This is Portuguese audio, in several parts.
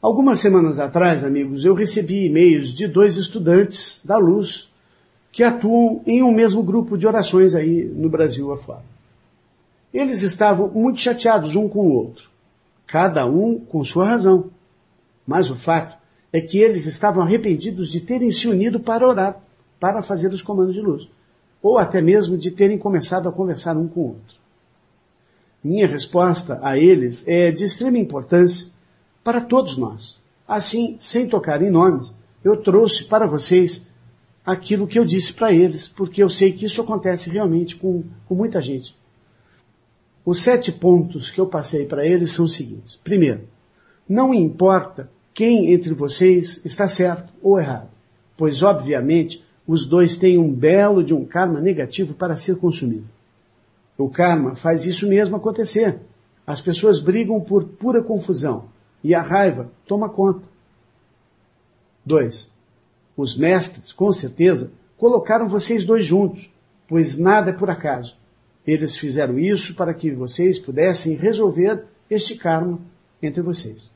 Algumas semanas atrás, amigos, eu recebi e-mails de 2 estudantes da Luz que atuam em um mesmo grupo de orações aí no Brasil afora. Eles estavam muito chateados um com o outro, cada um com sua razão. Mas o fato é que eles estavam arrependidos de terem se unido para orar, para fazer os comandos de luz, ou até mesmo de terem começado a conversar um com o outro. Minha resposta a eles é de extrema importância para todos nós. Assim, sem tocar em nomes, eu trouxe para vocês aquilo que eu disse para eles, porque eu sei que isso acontece realmente com muita gente. Os 7 pontos que eu passei para eles são os seguintes. Primeiro, não importa quem entre vocês está certo ou errado, pois, obviamente, os dois têm um belo de um karma negativo para ser consumido. O karma faz isso mesmo acontecer. As pessoas brigam por pura confusão e a raiva toma conta. 2. Os mestres, com certeza, colocaram vocês dois juntos, pois nada é por acaso. Eles fizeram isso para que vocês pudessem resolver este karma entre vocês.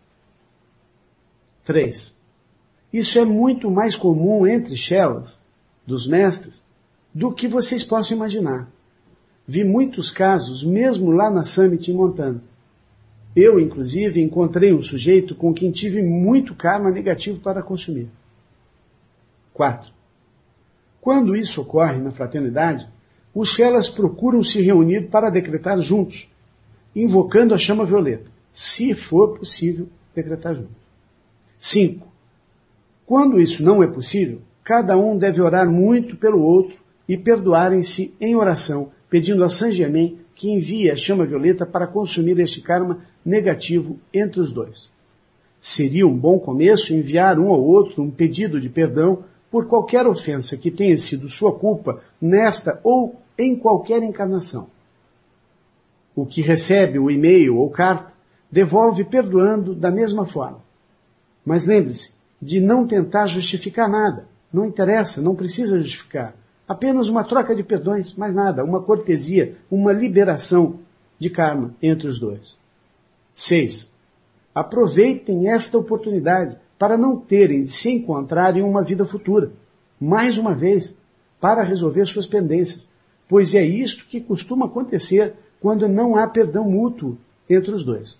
3. Isso é muito mais comum entre chelas dos mestres do que vocês possam imaginar. Vi muitos casos, mesmo lá na Summit em Montana. Eu, inclusive, encontrei um sujeito com quem tive muito karma negativo para consumir. 4. Quando isso ocorre na fraternidade, os chelas procuram se reunir para decretar juntos, invocando a chama violeta, se for possível decretar juntos. 5. Quando isso não é possível, cada um deve orar muito pelo outro e perdoarem-se em oração, pedindo a Saint Germain que envie a chama violeta para consumir este karma negativo entre os dois. Seria um bom começo enviar um ao outro um pedido de perdão por qualquer ofensa que tenha sido sua culpa nesta ou em qualquer encarnação. O que recebe o e-mail ou carta devolve perdoando da mesma forma. Mas lembre-se de não tentar justificar nada. Não interessa, não precisa justificar. Apenas uma troca de perdões, mais nada, uma cortesia, uma liberação de karma entre os dois. 6. Aproveitem esta oportunidade para não terem de se encontrar em uma vida futura, mais uma vez, para resolver suas pendências, pois é isto que costuma acontecer quando não há perdão mútuo entre os dois.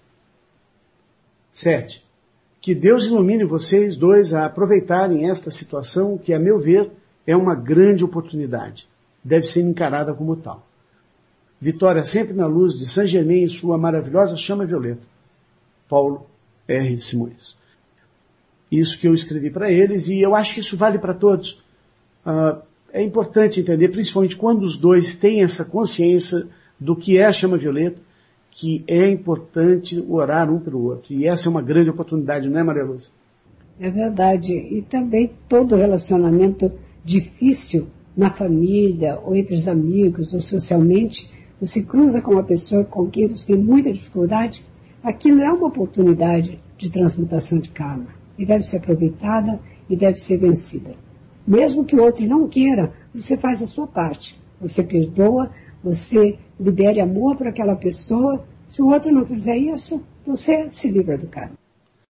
7. Que Deus ilumine vocês dois a aproveitarem esta situação que, a meu ver, é uma grande oportunidade. Deve ser encarada como tal. Vitória sempre na luz de Saint Germain e sua maravilhosa chama violeta. Paulo R. Simões. Isso que eu escrevi para eles e eu acho que isso vale para todos. É importante entender, principalmente quando os dois têm essa consciência do que é a chama violeta, que é importante orar um pelo outro. E essa é uma grande oportunidade, não é, Maria Lúcia? É verdade. E também todo relacionamento difícil na família, ou entre os amigos, ou socialmente, você cruza com uma pessoa com quem você tem muita dificuldade, aquilo é uma oportunidade de transmutação de karma. E deve ser aproveitada e deve ser vencida. Mesmo que o outro não queira, você faz a sua parte. Você perdoa, você libere amor para aquela pessoa. Se o outro não fizer isso, você se livra do karma.